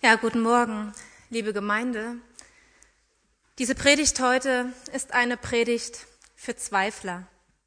Ja, guten Morgen, liebe Gemeinde. Diese Predigt heute ist eine Predigt für Zweifler.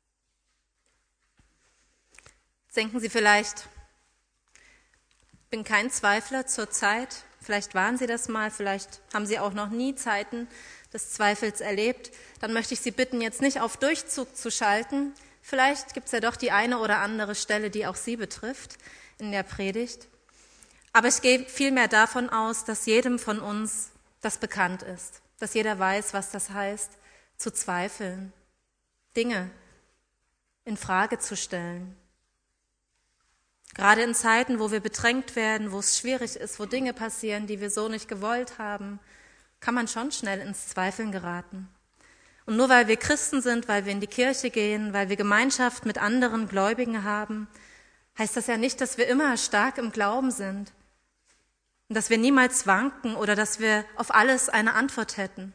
Denken Sie vielleicht, ich bin kein Zweifler zurzeit. Vielleicht waren Sie das mal, vielleicht haben Sie auch noch nie Zeiten des Zweifels erlebt. Dann möchte ich Sie bitten, jetzt nicht auf Durchzug zu schalten. Vielleicht gibt es ja doch die eine oder andere Stelle, die auch Sie betrifft in der Predigt. Aber ich gehe vielmehr davon aus, dass jedem von uns das bekannt ist, dass jeder weiß, was das heißt, zu zweifeln, Dinge in Frage zu stellen. Gerade in Zeiten, wo wir bedrängt werden, wo es schwierig ist, wo Dinge passieren, die wir so nicht gewollt haben, kann man schon schnell ins Zweifeln geraten. Und nur weil wir Christen sind, weil wir in die Kirche gehen, weil wir Gemeinschaft mit anderen Gläubigen haben, heißt das ja nicht, dass wir immer stark im Glauben sind und dass wir niemals wanken oder dass wir auf alles eine Antwort hätten.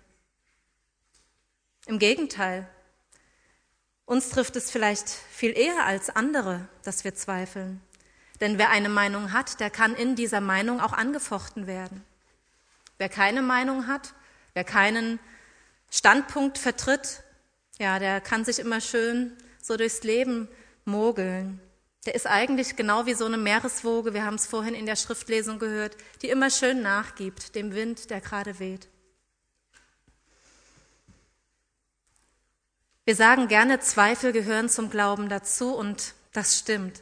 Im Gegenteil, uns trifft es vielleicht viel eher als andere, dass wir zweifeln. Denn wer eine Meinung hat, der kann in dieser Meinung auch angefochten werden. Wer keine Meinung hat, wer keinen Standpunkt vertritt, ja, der kann sich immer schön so durchs Leben mogeln. Der ist eigentlich genau wie so eine Meereswoge, wir haben es vorhin in der Schriftlesung gehört, die immer schön nachgibt, dem Wind, der gerade weht. Wir sagen gerne, Zweifel gehören zum Glauben dazu und das stimmt.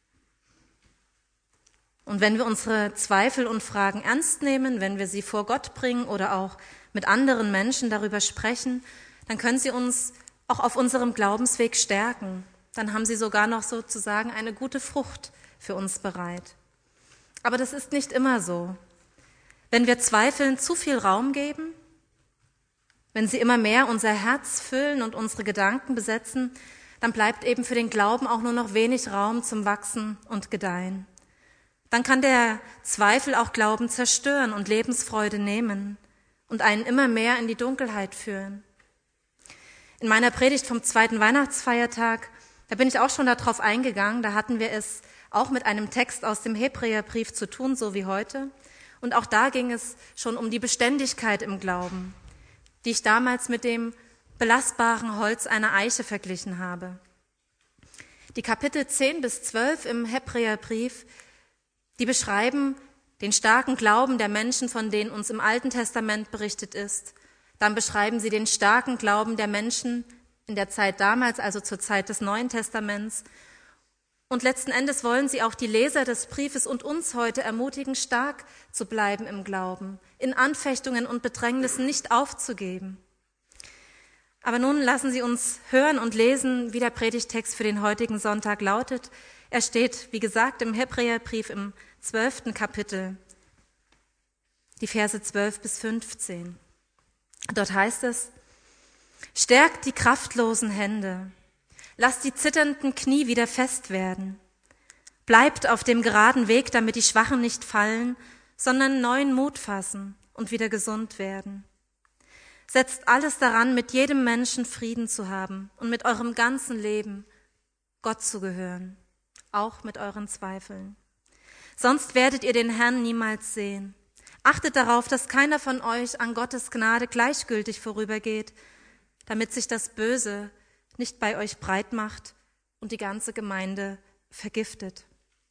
Und wenn wir unsere Zweifel und Fragen ernst nehmen, wenn wir sie vor Gott bringen oder auch mit anderen Menschen darüber sprechen, dann können sie uns auch auf unserem Glaubensweg stärken. Dann haben sie sogar noch sozusagen eine gute Frucht für uns bereit. Aber das ist nicht immer so. Wenn wir Zweifeln zu viel Raum geben, wenn sie immer mehr unser Herz füllen und unsere Gedanken besetzen, dann bleibt eben für den Glauben auch nur noch wenig Raum zum Wachsen und Gedeihen. Dann kann der Zweifel auch Glauben zerstören und Lebensfreude nehmen und einen immer mehr in die Dunkelheit führen. In meiner Predigt vom 2. Weihnachtsfeiertag, da bin ich auch schon darauf eingegangen, da hatten wir es auch mit einem Text aus dem Hebräerbrief zu tun, so wie heute. Und auch da ging es schon um die Beständigkeit im Glauben, die ich damals mit dem belastbaren Holz einer Eiche verglichen habe. Die Kapitel 10 bis 12 im Hebräerbrief, die beschreiben den starken Glauben der Menschen, von denen uns im Alten Testament berichtet ist. Dann beschreiben sie den starken Glauben der Menschen in der Zeit damals, also zur Zeit des Neuen Testaments. Und letzten Endes wollen sie auch die Leser des Briefes und uns heute ermutigen, stark zu bleiben im Glauben, in Anfechtungen und Bedrängnissen nicht aufzugeben. Aber nun lassen Sie uns hören und lesen, wie der Predigtext für den heutigen Sonntag lautet. Er steht, wie gesagt, im Hebräerbrief im 12. Kapitel, die Verse 12 bis 15. Dort heißt es: Stärkt die kraftlosen Hände, lasst die zitternden Knie wieder fest werden. Bleibt auf dem geraden Weg, damit die Schwachen nicht fallen, sondern neuen Mut fassen und wieder gesund werden. Setzt alles daran, mit jedem Menschen Frieden zu haben und mit eurem ganzen Leben Gott zu gehören, auch mit euren Zweifeln. Sonst werdet ihr den Herrn niemals sehen. Achtet darauf, dass keiner von euch an Gottes Gnade gleichgültig vorübergeht, damit sich das Böse nicht bei euch breit macht und die ganze Gemeinde vergiftet.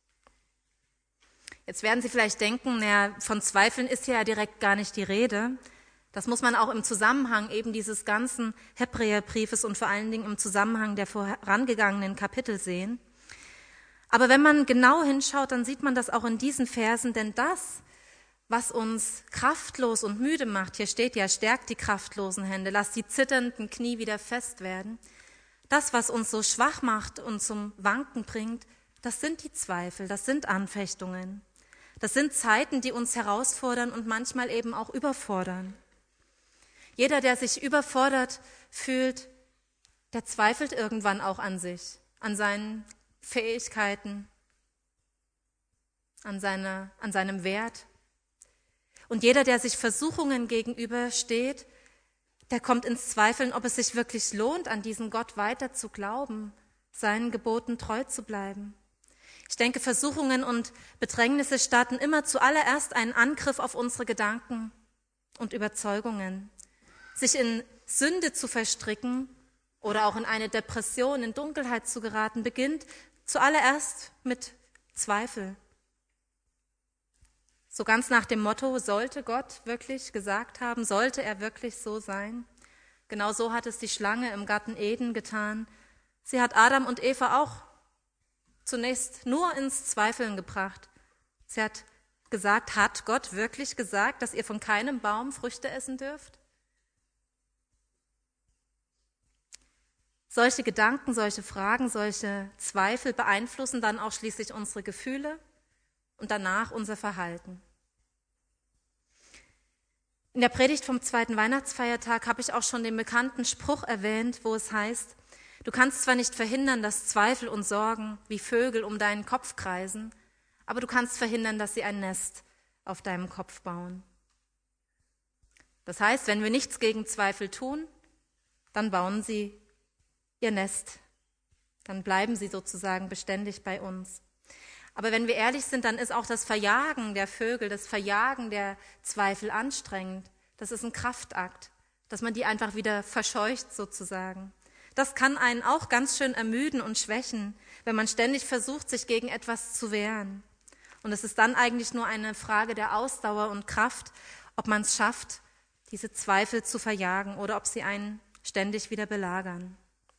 Jetzt werden Sie vielleicht denken, von Zweifeln ist ja direkt gar nicht die Rede. Das muss man auch im Zusammenhang eben dieses ganzen Hebräerbriefes und vor allen Dingen im Zusammenhang der vorangegangenen Kapitel sehen. Aber wenn man genau hinschaut, dann sieht man das auch in diesen Versen, denn das, was uns kraftlos und müde macht, hier steht ja, stärkt die kraftlosen Hände, lasst die zitternden Knie wieder fest werden. Das, was uns so schwach macht und zum Wanken bringt, das sind die Zweifel, das sind Anfechtungen. Das sind Zeiten, die uns herausfordern und manchmal eben auch überfordern. Jeder, der sich überfordert fühlt, der zweifelt irgendwann auch an sich, an seinen Fähigkeiten, an seinem Wert. Und jeder, der sich Versuchungen gegenübersteht, der kommt ins Zweifeln, ob es sich wirklich lohnt, an diesen Gott weiter zu glauben, seinen Geboten treu zu bleiben. Ich denke, Versuchungen und Bedrängnisse starten immer zuallererst einen Angriff auf unsere Gedanken und Überzeugungen. Sich in Sünde zu verstricken oder auch in eine Depression, in Dunkelheit zu geraten, beginnt zuallererst mit Zweifel. So ganz nach dem Motto, sollte Gott wirklich gesagt haben, sollte er wirklich so sein? Genau so hat es die Schlange im Garten Eden getan. Sie hat Adam und Eva auch zunächst nur ins Zweifeln gebracht. Sie hat gesagt, hat Gott wirklich gesagt, dass ihr von keinem Baum Früchte essen dürft? Solche Gedanken, solche Fragen, solche Zweifel beeinflussen dann auch schließlich unsere Gefühle und danach unser Verhalten. In der Predigt vom 2. Weihnachtsfeiertag habe ich auch schon den bekannten Spruch erwähnt, wo es heißt, du kannst zwar nicht verhindern, dass Zweifel und Sorgen wie Vögel um deinen Kopf kreisen, aber du kannst verhindern, dass sie ein Nest auf deinem Kopf bauen. Das heißt, wenn wir nichts gegen Zweifel tun, dann bauen sie ihr Nest. Dann bleiben sie sozusagen beständig bei uns. Aber wenn wir ehrlich sind, dann ist auch das Verjagen der Vögel, das Verjagen der Zweifel anstrengend. Das ist ein Kraftakt, dass man die einfach wieder verscheucht sozusagen. Das kann einen auch ganz schön ermüden und schwächen, wenn man ständig versucht, sich gegen etwas zu wehren. Und es ist dann eigentlich nur eine Frage der Ausdauer und Kraft, ob man es schafft, diese Zweifel zu verjagen oder ob sie einen ständig wieder belagern.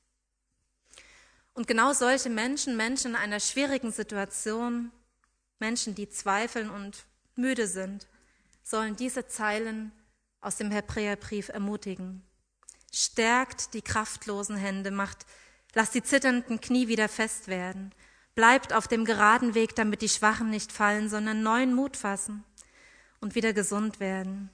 Und genau solche Menschen in einer schwierigen Situation, Menschen, die zweifeln und müde sind, sollen diese Zeilen aus dem Hebräerbrief ermutigen. Stärkt die kraftlosen Hände, lasst die zitternden Knie wieder fest werden. Bleibt auf dem geraden Weg, damit die Schwachen nicht fallen, sondern neuen Mut fassen und wieder gesund werden.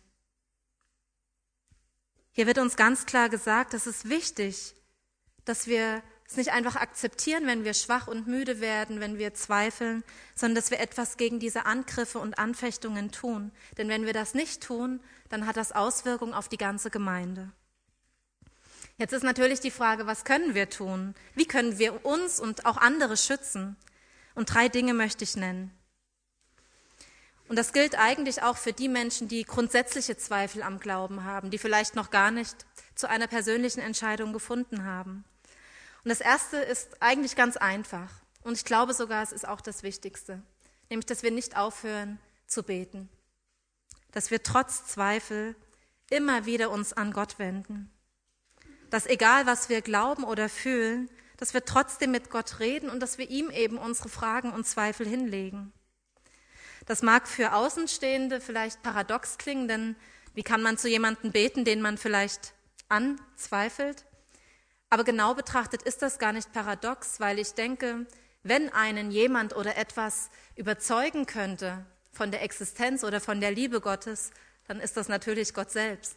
Hier wird uns ganz klar gesagt, es ist wichtig, dass wir es nicht einfach akzeptieren, wenn wir schwach und müde werden, wenn wir zweifeln, sondern dass wir etwas gegen diese Angriffe und Anfechtungen tun. Denn wenn wir das nicht tun, dann hat das Auswirkungen auf die ganze Gemeinde. Jetzt ist natürlich die Frage, was können wir tun? Wie können wir uns und auch andere schützen? Und 3 Dinge möchte ich nennen. Und das gilt eigentlich auch für die Menschen, die grundsätzliche Zweifel am Glauben haben, die vielleicht noch gar nicht zu einer persönlichen Entscheidung gefunden haben. Und das Erste ist eigentlich ganz einfach. Und ich glaube sogar, es ist auch das Wichtigste. Nämlich, dass wir nicht aufhören zu beten. Dass wir trotz Zweifel immer wieder uns an Gott wenden. Dass egal, was wir glauben oder fühlen, dass wir trotzdem mit Gott reden und dass wir ihm eben unsere Fragen und Zweifel hinlegen. Das mag für Außenstehende vielleicht paradox klingen, denn wie kann man zu jemandem beten, den man vielleicht anzweifelt? Aber genau betrachtet ist das gar nicht paradox, weil ich denke, wenn einen jemand oder etwas überzeugen könnte von der Existenz oder von der Liebe Gottes, dann ist das natürlich Gott selbst.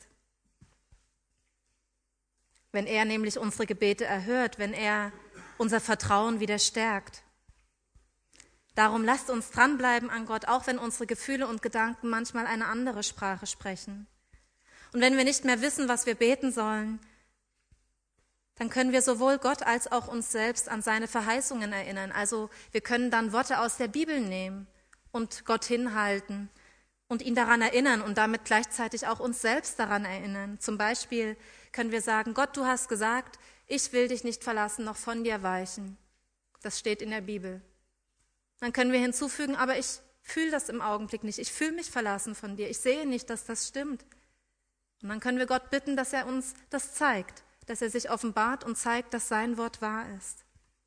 Wenn er nämlich unsere Gebete erhört, wenn er unser Vertrauen wieder stärkt. Darum lasst uns dranbleiben an Gott, auch wenn unsere Gefühle und Gedanken manchmal eine andere Sprache sprechen. Und wenn wir nicht mehr wissen, was wir beten sollen, dann können wir sowohl Gott als auch uns selbst an seine Verheißungen erinnern. Also wir können dann Worte aus der Bibel nehmen und Gott hinhalten und ihn daran erinnern und damit gleichzeitig auch uns selbst daran erinnern. Zum Beispiel können wir sagen, Gott, du hast gesagt, ich will dich nicht verlassen, noch von dir weichen. Das steht in der Bibel. Dann können wir hinzufügen, aber ich fühle das im Augenblick nicht. Ich fühle mich verlassen von dir. Ich sehe nicht, dass das stimmt. Und dann können wir Gott bitten, dass er uns das zeigt, dass er sich offenbart und zeigt, dass sein Wort wahr ist.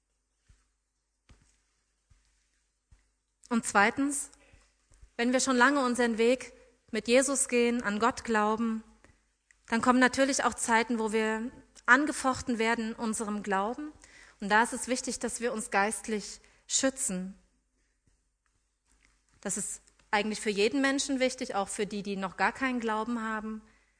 Und zweitens, wenn wir schon lange unseren Weg mit Jesus gehen, an Gott glauben, dann kommen natürlich auch Zeiten, wo wir angefochten werden in unserem Glauben. Und da ist es wichtig, dass wir uns geistlich schützen. Das ist eigentlich für jeden Menschen wichtig, auch für die, die noch gar keinen Glauben haben.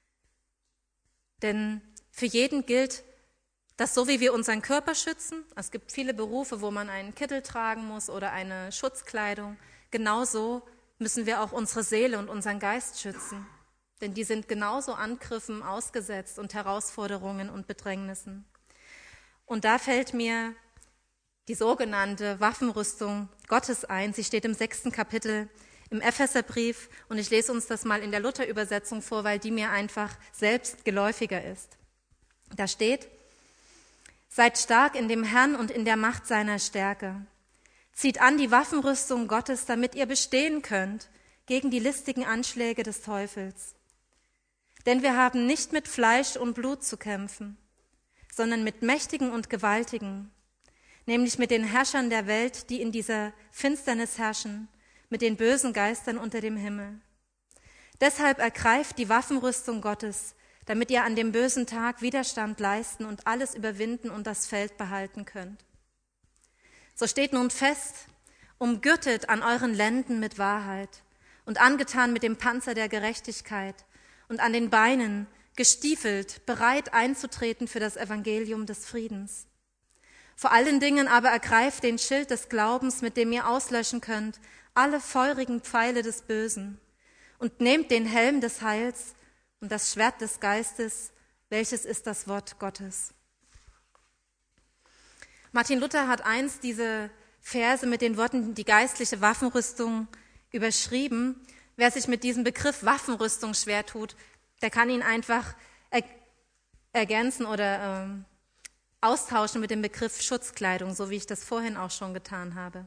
Denn für jeden gilt, dass so wie wir unseren Körper schützen, es gibt viele Berufe, wo man einen Kittel tragen muss oder eine Schutzkleidung, genauso müssen wir auch unsere Seele und unseren Geist schützen. Denn die sind genauso Angriffen ausgesetzt und Herausforderungen und Bedrängnissen. Und da fällt mir die sogenannte Waffenrüstung Gottes ein. Sie steht im 6. Kapitel im Epheserbrief und ich lese uns das mal in der Luther-Übersetzung vor, weil die mir einfach selbst geläufiger ist. Da steht: Seid stark in dem Herrn und in der Macht seiner Stärke. Zieht an die Waffenrüstung Gottes, damit ihr bestehen könnt gegen die listigen Anschläge des Teufels. Denn wir haben nicht mit Fleisch und Blut zu kämpfen, sondern mit Mächtigen und Gewaltigen, nämlich mit den Herrschern der Welt, die in dieser Finsternis herrschen, mit den bösen Geistern unter dem Himmel. Deshalb ergreift die Waffenrüstung Gottes, damit ihr an dem bösen Tag Widerstand leisten und alles überwinden und das Feld behalten könnt. So steht nun fest, umgürtet an euren Lenden mit Wahrheit und angetan mit dem Panzer der Gerechtigkeit und an den Beinen gestiefelt, bereit einzutreten für das Evangelium des Friedens. Vor allen Dingen aber ergreift den Schild des Glaubens, mit dem ihr auslöschen könnt alle feurigen Pfeile des Bösen, und nehmt den Helm des Heils und das Schwert des Geistes, welches ist das Wort Gottes. Martin Luther hat einst diese Verse mit den Worten die geistliche Waffenrüstung überschrieben. Wer sich mit diesem Begriff Waffenrüstung schwer tut, der kann ihn einfach ergänzen oder austauschen mit dem Begriff Schutzkleidung, so wie ich das vorhin auch schon getan habe.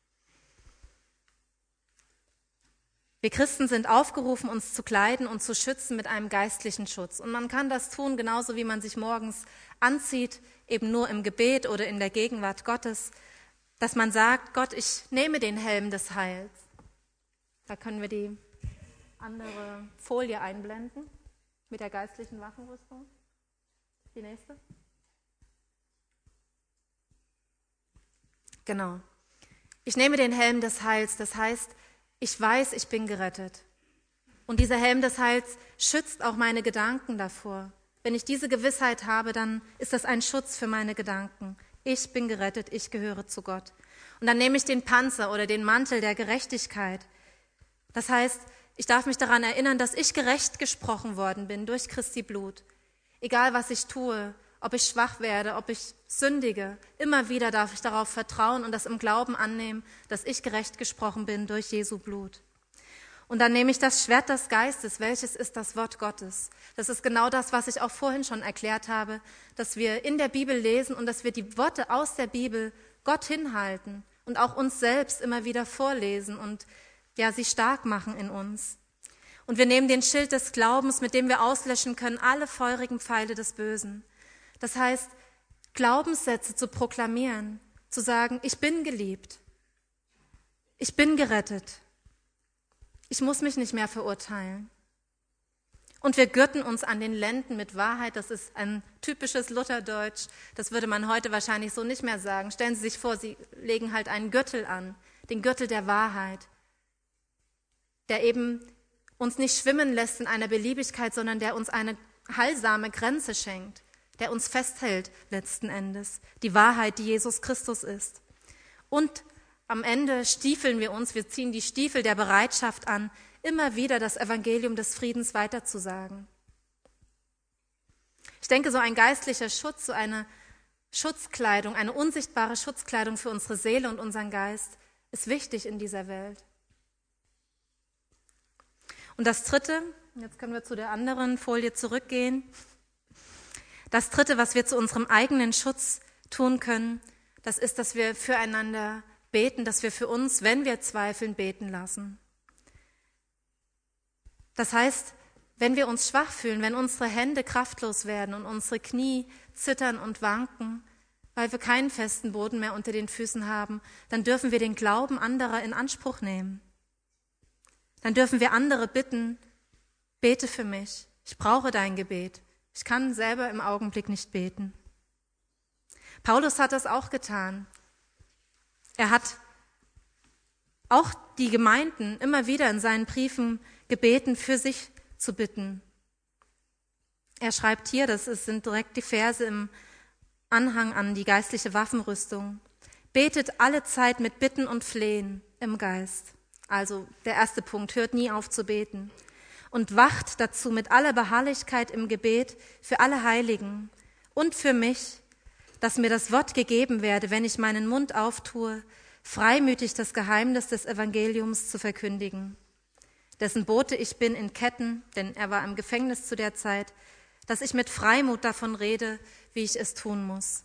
Wir Christen sind aufgerufen, uns zu kleiden und zu schützen mit einem geistlichen Schutz. Und man kann das tun, genauso wie man sich morgens anzieht, eben nur im Gebet oder in der Gegenwart Gottes, dass man sagt: Gott, ich nehme den Helm des Heils. Da können wir die andere Folie einblenden mit der geistlichen Waffenrüstung. Die nächste. Genau. Ich nehme den Helm des Heils, das heißt, ich weiß, ich bin gerettet. Und dieser Helm des Heils schützt auch meine Gedanken davor. Wenn ich diese Gewissheit habe, dann ist das ein Schutz für meine Gedanken. Ich bin gerettet, ich gehöre zu Gott. Und dann nehme ich den Panzer oder den Mantel der Gerechtigkeit. Das heißt, ich darf mich daran erinnern, dass ich gerecht gesprochen worden bin durch Christi Blut. Egal, was ich tue, ob ich schwach werde, ob ich sündige, immer wieder darf ich darauf vertrauen und das im Glauben annehmen, dass ich gerecht gesprochen bin durch Jesu Blut. Und dann nehme ich das Schwert des Geistes, welches ist das Wort Gottes. Das ist genau das, was ich auch vorhin schon erklärt habe, dass wir in der Bibel lesen und dass wir die Worte aus der Bibel Gott hinhalten und auch uns selbst immer wieder vorlesen und ja, sie stark machen in uns. Und wir nehmen den Schild des Glaubens, mit dem wir auslöschen können alle feurigen Pfeile des Bösen. Das heißt, Glaubenssätze zu proklamieren, zu sagen: Ich bin geliebt, ich bin gerettet, ich muss mich nicht mehr verurteilen. Und wir gürten uns an den Lenden mit Wahrheit. Das ist ein typisches Lutherdeutsch, das würde man heute wahrscheinlich so nicht mehr sagen. Stellen Sie sich vor, Sie legen halt einen Gürtel an, den Gürtel der Wahrheit, der eben uns nicht schwimmen lässt in einer Beliebigkeit, sondern der uns eine heilsame Grenze schenkt, der uns festhält letzten Endes, die Wahrheit, die Jesus Christus ist. Und am Ende stiefeln wir uns, wir ziehen die Stiefel der Bereitschaft an, immer wieder das Evangelium des Friedens weiterzusagen. Ich denke, so ein geistlicher Schutz, so eine Schutzkleidung, eine unsichtbare Schutzkleidung für unsere Seele und unseren Geist ist wichtig in dieser Welt. Und das Dritte, jetzt können wir zu der anderen Folie zurückgehen. Das Dritte, was wir zu unserem eigenen Schutz tun können, das ist, dass wir füreinander beten, dass wir für uns, wenn wir zweifeln, beten lassen. Das heißt, wenn wir uns schwach fühlen, wenn unsere Hände kraftlos werden und unsere Knie zittern und wanken, weil wir keinen festen Boden mehr unter den Füßen haben, dann dürfen wir den Glauben anderer in Anspruch nehmen. Dann dürfen wir andere bitten: Bete für mich, ich brauche dein Gebet. Ich kann selber im Augenblick nicht beten. Paulus hat das auch getan. Er hat auch die Gemeinden immer wieder in seinen Briefen gebeten, für sich zu bitten. Er schreibt hier, sind direkt die Verse im Anhang an die geistliche Waffenrüstung: Betet alle Zeit mit Bitten und Flehen im Geist. Also der erste Punkt, hört nie auf zu beten. Und wacht dazu mit aller Beharrlichkeit im Gebet für alle Heiligen und für mich, dass mir das Wort gegeben werde, wenn ich meinen Mund auftue, freimütig das Geheimnis des Evangeliums zu verkündigen, dessen Bote ich bin in Ketten, denn er war im Gefängnis zu der Zeit, dass ich mit Freimut davon rede, wie ich es tun muss.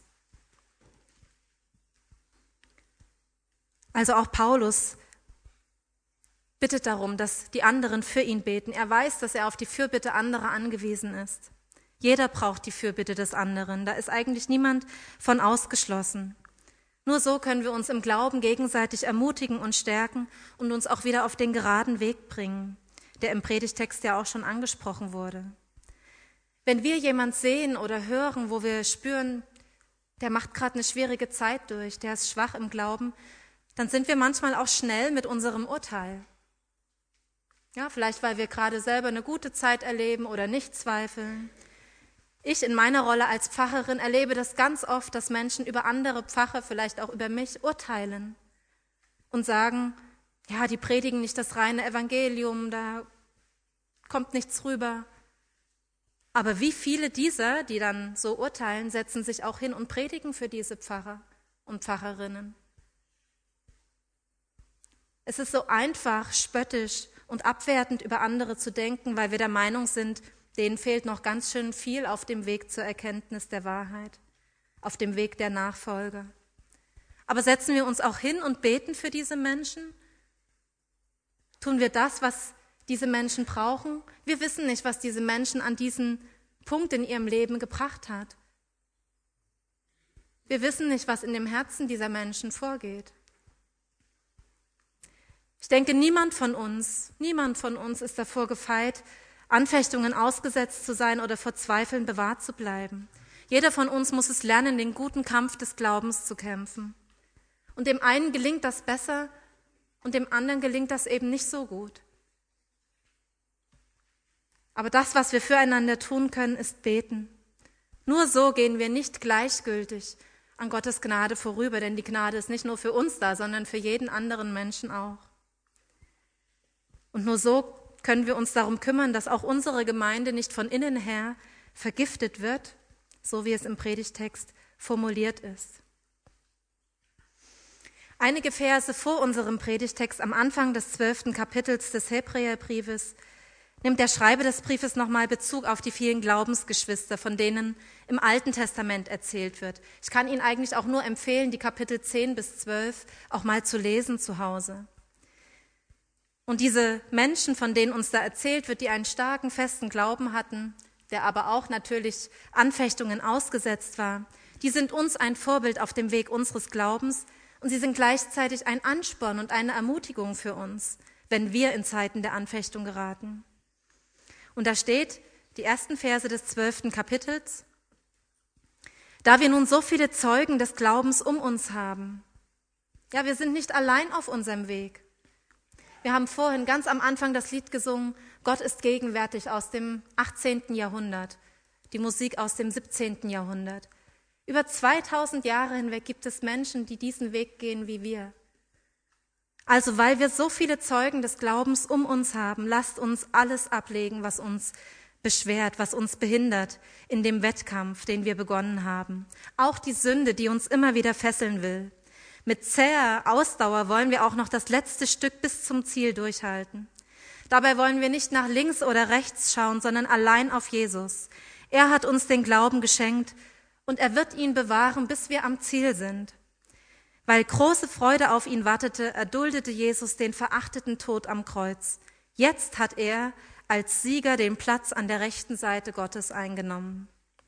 Also auch Paulus bittet darum, dass die anderen für ihn beten. Er weiß, dass er auf die Fürbitte anderer angewiesen ist. Jeder braucht die Fürbitte des anderen. Da ist eigentlich niemand von ausgeschlossen. Nur so können wir uns im Glauben gegenseitig ermutigen und stärken und uns auch wieder auf den geraden Weg bringen, der im Predigtext ja auch schon angesprochen wurde. Wenn wir jemand sehen oder hören, wo wir spüren, der macht gerade eine schwierige Zeit durch, der ist schwach im Glauben, dann sind wir manchmal auch schnell mit unserem Urteil. Ja, vielleicht weil wir gerade selber eine gute Zeit erleben oder nicht zweifeln. Ich in meiner Rolle als Pfarrerin erlebe das ganz oft, dass Menschen über andere Pfarrer, vielleicht auch über mich, urteilen und sagen, ja, die predigen nicht das reine Evangelium, da kommt nichts rüber. Aber wie viele dieser, die dann so urteilen, setzen sich auch hin und predigen für diese Pfarrer und Pfarrerinnen? Es ist so einfach, spöttisch und abwertend über andere zu denken, weil wir der Meinung sind, denen fehlt noch ganz schön viel auf dem Weg zur Erkenntnis der Wahrheit, auf dem Weg der Nachfolge. Aber setzen wir uns auch hin und beten für diese Menschen? Tun wir das, was diese Menschen brauchen? Wir wissen nicht, was diese Menschen an diesen Punkt in ihrem Leben gebracht hat. Wir wissen nicht, was in dem Herzen dieser Menschen vorgeht. Ich denke, niemand von uns ist davor gefeit, Anfechtungen ausgesetzt zu sein oder vor Zweifeln bewahrt zu bleiben. Jeder von uns muss es lernen, den guten Kampf des Glaubens zu kämpfen. Und dem einen gelingt das besser und dem anderen gelingt das eben nicht so gut. Aber das, was wir füreinander tun können, ist beten. Nur so gehen wir nicht gleichgültig an Gottes Gnade vorüber, denn die Gnade ist nicht nur für uns da, sondern für jeden anderen Menschen auch. Und nur so können wir uns darum kümmern, dass auch unsere Gemeinde nicht von innen her vergiftet wird, so wie es im Predigtext formuliert ist. Einige Verse vor unserem Predigtext am Anfang des 12. Kapitels des Hebräerbriefes nimmt der Schreiber des Briefes nochmal Bezug auf die vielen Glaubensgeschwister, von denen im Alten Testament erzählt wird. Ich kann Ihnen eigentlich auch nur empfehlen, die Kapitel 10 bis 12 auch mal zu lesen zu Hause. Und diese Menschen, von denen uns da erzählt wird, die einen starken, festen Glauben hatten, der aber auch natürlich Anfechtungen ausgesetzt war, die sind uns ein Vorbild auf dem Weg unseres Glaubens und sie sind gleichzeitig ein Ansporn und eine Ermutigung für uns, wenn wir in Zeiten der Anfechtung geraten. Und da steht, die ersten Verse des 12. Kapitels, da wir nun so viele Zeugen des Glaubens um uns haben. Ja, wir sind nicht allein auf unserem Weg. Wir haben vorhin ganz am Anfang das Lied gesungen, Gott ist gegenwärtig aus dem 18. Jahrhundert, die Musik aus dem 17. Jahrhundert. Über 2000 Jahre hinweg gibt es Menschen, die diesen Weg gehen wie wir. Also weil wir so viele Zeugen des Glaubens um uns haben, lasst uns alles ablegen, was uns beschwert, was uns behindert in dem Wettkampf, den wir begonnen haben. Auch die Sünde, die uns immer wieder fesseln will. Mit zäher Ausdauer wollen wir auch noch das letzte Stück bis zum Ziel durchhalten. Dabei wollen wir nicht nach links oder rechts schauen, sondern allein auf Jesus. Er hat uns den Glauben geschenkt und er wird ihn bewahren, bis wir am Ziel sind. Weil große Freude auf ihn wartete, erduldete Jesus den verachteten Tod am Kreuz. Jetzt hat er als Sieger den Platz an der rechten Seite Gottes eingenommen.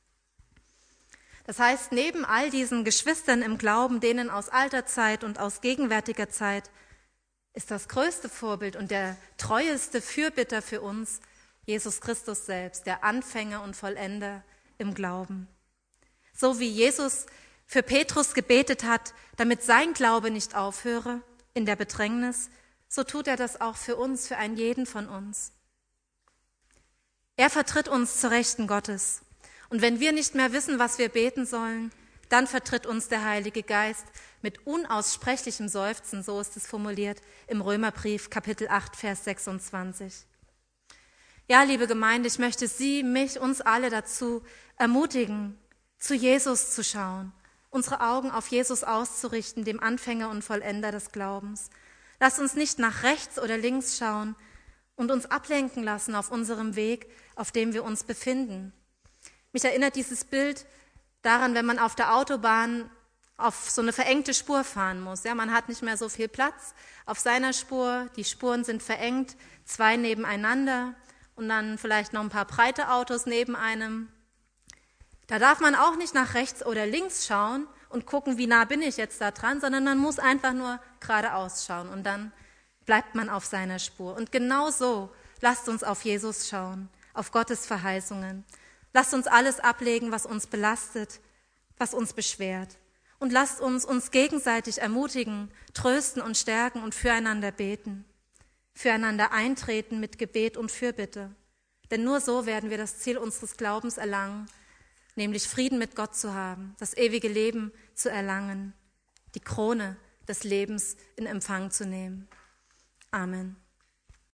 Das heißt, neben all diesen Geschwistern im Glauben, denen aus alter Zeit und aus gegenwärtiger Zeit, ist das größte Vorbild und der treueste Fürbitter für uns Jesus Christus selbst, der Anfänger und Vollender im Glauben. So wie Jesus für Petrus gebetet hat, damit sein Glaube nicht aufhöre in der Bedrängnis, so tut er das auch für uns, für einen jeden von uns. Er vertritt uns zur Rechten Gottes. Und wenn wir nicht mehr wissen, was wir beten sollen, dann vertritt uns der Heilige Geist mit unaussprechlichem Seufzen, so ist es formuliert im Römerbrief, Kapitel 8, Vers 26. Ja, liebe Gemeinde, ich möchte Sie, mich, uns alle dazu ermutigen, zu Jesus zu schauen unsere Augen auf Jesus auszurichten, dem Anfänger und Vollender des Glaubens. Lasst uns nicht nach rechts oder links schauen und uns ablenken lassen auf unserem Weg, auf dem wir uns befinden. Mich erinnert dieses Bild daran, wenn man auf der Autobahn auf so eine verengte Spur fahren muss. Ja, man hat nicht mehr so viel Platz auf seiner Spur, die Spuren sind verengt, 2 nebeneinander und dann vielleicht noch ein paar breite Autos neben einem. Da darf man auch nicht nach rechts oder links schauen und gucken, wie nah bin ich jetzt da dran, sondern man muss einfach nur geradeaus schauen und dann bleibt man auf seiner Spur. Und genau so, lasst uns auf Jesus schauen, auf Gottes Verheißungen. Lasst uns alles ablegen, was uns belastet, was uns beschwert. Und lasst uns gegenseitig ermutigen, trösten und stärken und füreinander beten, füreinander eintreten mit Gebet und Fürbitte. Denn nur so werden wir das Ziel unseres Glaubens erlangen, nämlich Frieden mit Gott zu haben, das ewige Leben zu erlangen, die Krone des Lebens in Empfang zu nehmen. Amen.